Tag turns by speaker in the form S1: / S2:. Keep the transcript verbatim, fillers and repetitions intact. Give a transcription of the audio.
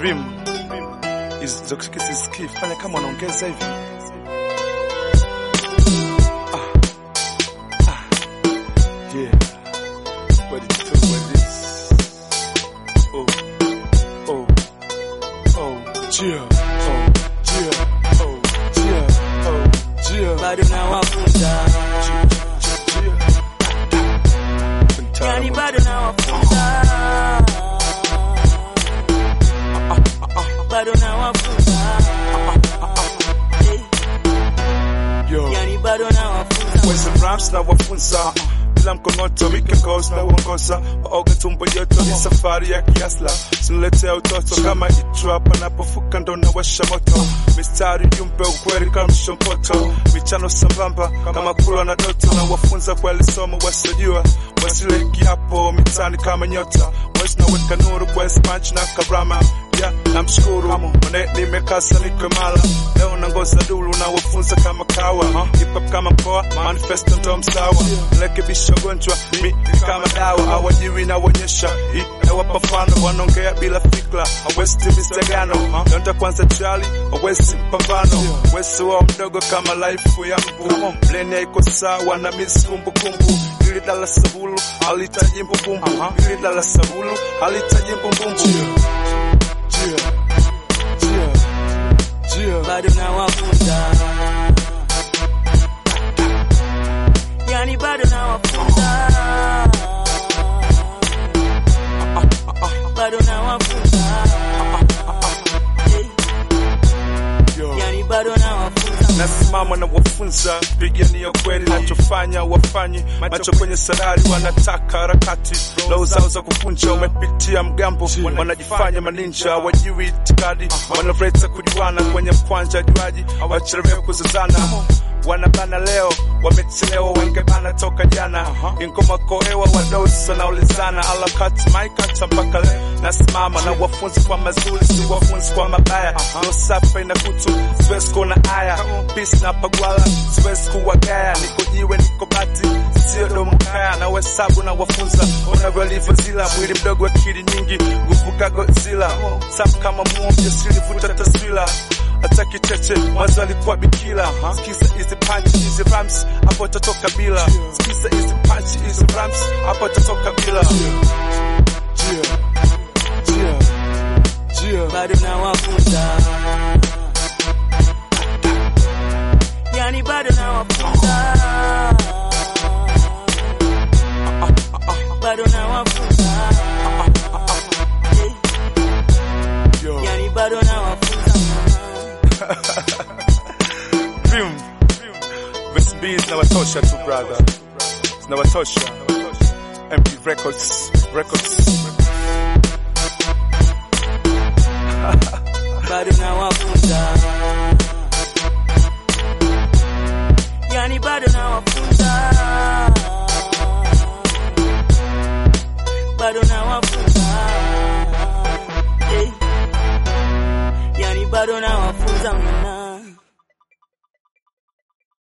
S1: Dream is zokisiski fanya kama unaongeza hivi. Ah. Ah. Yeah. What it do, what it is. Oh. Oh. Oh. Yeah. Oh. Yeah. Oh. Yeah. Oh. Yeah.
S2: Bado na wafunza. Yani bado na wafunza. Bado na wafunza. Yani bado na wafunza.
S1: Where's the rhymes na wafunza? Bila mkongoto wike goes na uongoza. Waoga tumbo yoto ni safari ya kiasla. Siniletea utoto kama itwa panapofuka ndo na washa moto. Mistari jumbe ukweli kama mshompoto. Michano sambamba kama kula na doto. Na wafunza kwa lisomo wasijua. Wasile kiapo mitani kama nyota. Mwezi na weka nuru kwa sponge na karama. Yeah, namshukuru mwane nimekasa niko mala. Leo nangoza dulu na wafunza kama kawa. Hip hop kama poa, manifesto ndo msawa. Lekebisha gonjwa, mi kama dawa. Hawajiwi na wonyesha, hii nawapa mfano. Wanaongea bila fikra, hawezi timiza gano. Nonda kwanza chali, hawezi mpambano. Wesi wao mdogo kama life ya mbu. Mleni haiko sawa na miss kumbu kumbu. Hili dala sabulu, halitaji mbubumbu. Hili dala sabulu, halitaji mbubumbu. Yeah, yeah, yeah.
S2: Bado na wafunza. Yani bado na wafunza. Bado na wafunza. Yani bado na wafunza.
S1: Nasimama na wafunza, pigania kweli nachofanya wafanye. Macho kwenye sadari wanataka harakati. Low zao za kufunja umepitia mgambo. Wanajifanya maninja, wajiwi itikadi. Wanavreta kujuana kwenye mkwanja juaji. Wachelewe kuzuzana. Wanabana leo, wamechelewa wangebana toka jana. Ingoma koewa wadosi wanaulizana. Alakati maikata mpaka leo. Nasimama na wafunzi kwa mazuri, si wafunzi kwa mabaya. No safa ina kutu, siwezi kuona aya. Peace na pagwala, siwezi kuwagaya. Niko jiwe, niko bati, sio domo kaya. Na wesabu na wafunza, unavyolivyo zila. Mwili mdogo akili nyingi, nguvu Godzilla. Safu kama muombe, siri vuta taswila. Ataki cheche, mwanzo alikuwa bikila. Skisa easy punch, easy rhymes, hapo tatoka bila. Skisa easy punch, easy rhymes, hapo tatoka bila. Yeah, yeah, yeah.
S2: Bado na wafunza. Yani bado na wafunza. Bado na wafunza. Yani bado na wafunza.
S1: Dream West B is nawatosha tu brother. Nawatosha M P Records Records.
S2: Bado na wafunza. Yani bado na wafunza. Bado na wafunza. Yani bado na wafunza.